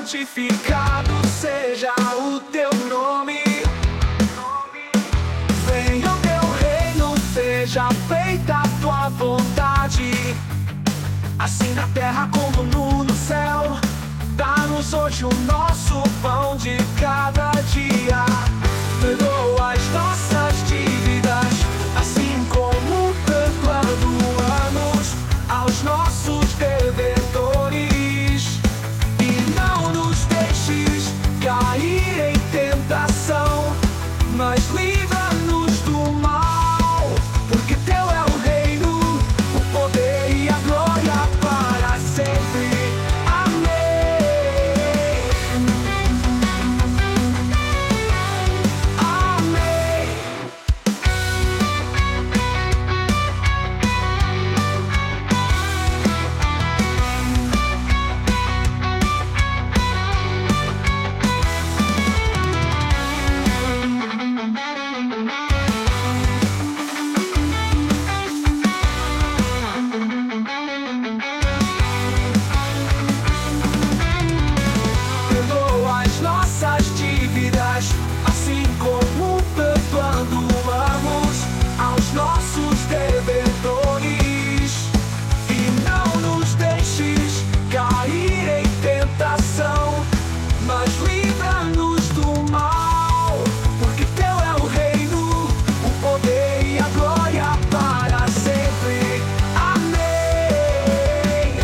santificado seja o teu nome. Venha o teu reino, seja feita a tua vontade, assim na terra como no céu. Dá-nos hoje o nosso pão de cada dia. Perdoa as nossas dívidas, assim como perdoamos aos nossos devedores. E não nos deixes cair em tentação, mas livra-nos do mal. Porque teu é o reino, o poder e a glória para sempre. Assim como perdoamos aos nossos devedores. E não nos deixes cair em tentação, mas livra-nos do mal. Porque teu é o reino, o poder e a glória para sempre. Amém.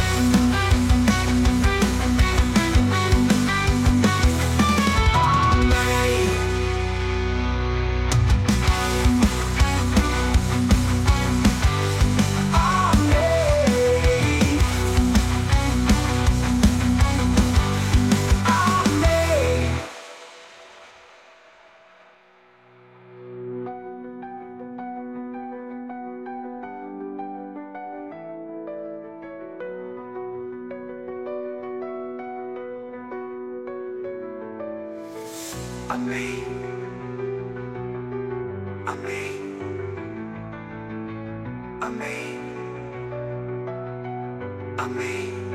Amém. Amém. Amém. Amém.